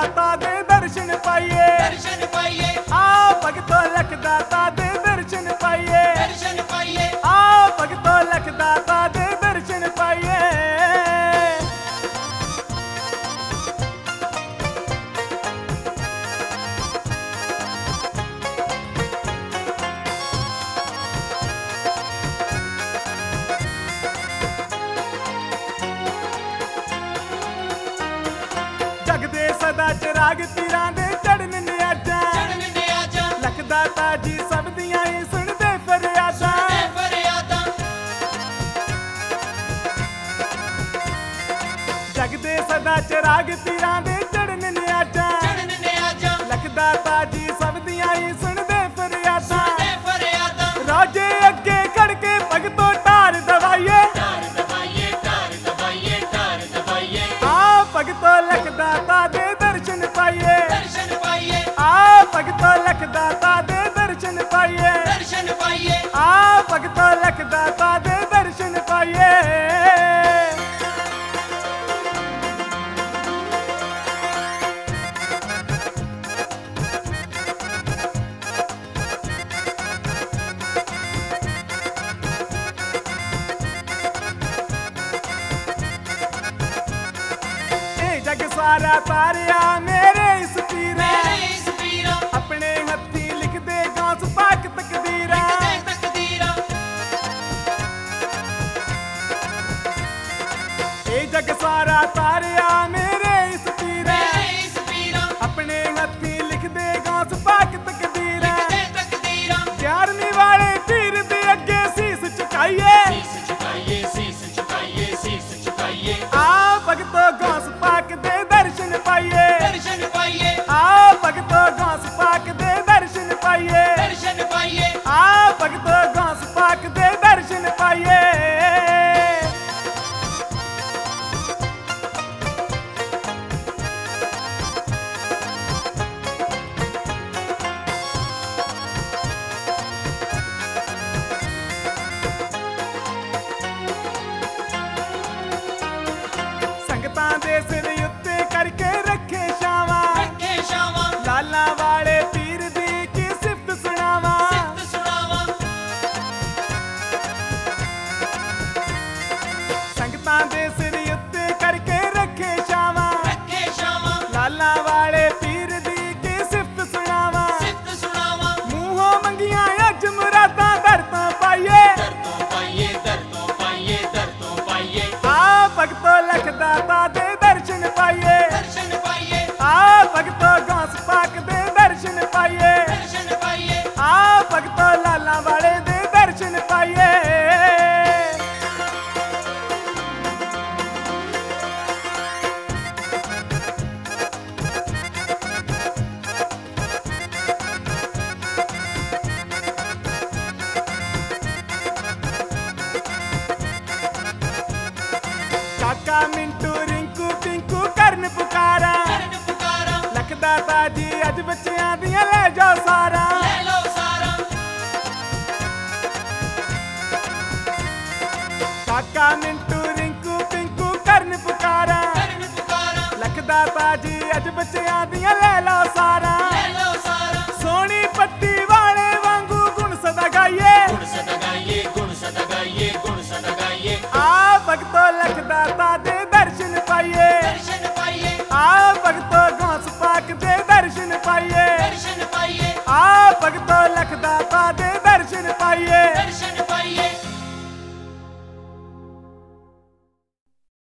दाता दे दर्शन पाइए, दर्शन पाइए, आ भगतों लख दाता दे दर्शन पाइए, दर्शन पाइए। आ भगतों लख दाता दे दर्शन पाइए। जगदे सदा चिराग तीरां दे चढ़न नियाजा, चढ़न नियाजा, लख दाता जी सब दियां ही सुनदे फरियादां। सुनदे फरियादां। जगदे सदा चिराग तीरां दे चढ़न नियाजा, चढ़न नियाजा, लख दाता जी सब दियां ही सुनदे फरियादां। सुनदे फरियादां। रोजे अगे खड़ के भगतों ढार दवाइए, ढार दबाइए, ढार दबाइए, ढार दबाइए। आ भगतों लख दाता दे दर्शन पाइए, दर्शन पाइए, आ भगतों लख दाता दे दर्शन पाइए, दर्शन पाइए। आ भगतों लख दाता दे दर्शन पाइए। ए जग सारा तारिया मेरे इस पीरा, मेरे इस पीरा, अपने हत्थी लिख दे गौस पाक तकदीरा। लिखदे तकदीरा। ए जग सारा तारिया मेरे इस पीरा, मेरे इस पीरा, अपने हत्थी लिख दे गौस पाक तकदीरा। लिखदे तकदीरा। 11वीं वाले पीर दे अगे सीस झुकाइए, शीस झुकाइए, शीस झुकाइए, शीस झुकाइए। आ भगतों गौस पाक दे दर्शन पाइए, दर्शन पाइए, आ भगतों गौस पाक दे दर्शन पाइए, दर्शन पाइए। आ भगतों गौस पाक दे दर्शन पाइए। संगतां दे सिर उत्ते करके रखे छावां, रखे छावां, लाला वाले पीर दी की सिफत सुनावां। सिफत सुनावां। संगतां दे सिर उत्ते करके रखे छावां, रखे छावां, लाला वाले पीर दी की सिफत सुनावां। सिफत सुनावां। मूहों मंगियां अज मुरादां दर तों पाइए, दर्दों पाइए, दर्दों पाइए, दर्दों पाइए। आ भगतों लख दाता दे दर्शन पाइए, दर्शन पाइए, आ भगतों गौस पाक दे दर्शन पाइए, दर्शन पाइए। आ भगतों लाला वाले दे दर्शन पाइए। काका मिंटू रिंकू पिंकू करन पुकारा, करन पुकारा, लख दाता जी अज बच्चियां दियां ले जाओ सारा। ले लो सारा। काका मिंटू रिंकू पिंकू करन पुकारा, करन पुकारा, लख दाता जी अज बच्चियां दियां ले लो सारा। ले लो सारा। सोनी पट्टी वाले वांगू गुण सदा गाइए, गुण सदा गाइए, गुण सदा गाइए, गुण सदा गाइए। आ भगतों लख दाता दे दर्शन पाइए, दर्शन पाइए, आ भगतों गौस पाक दे दर्शन पाइए, दर्शन पाइए। आ भगतों लख दाता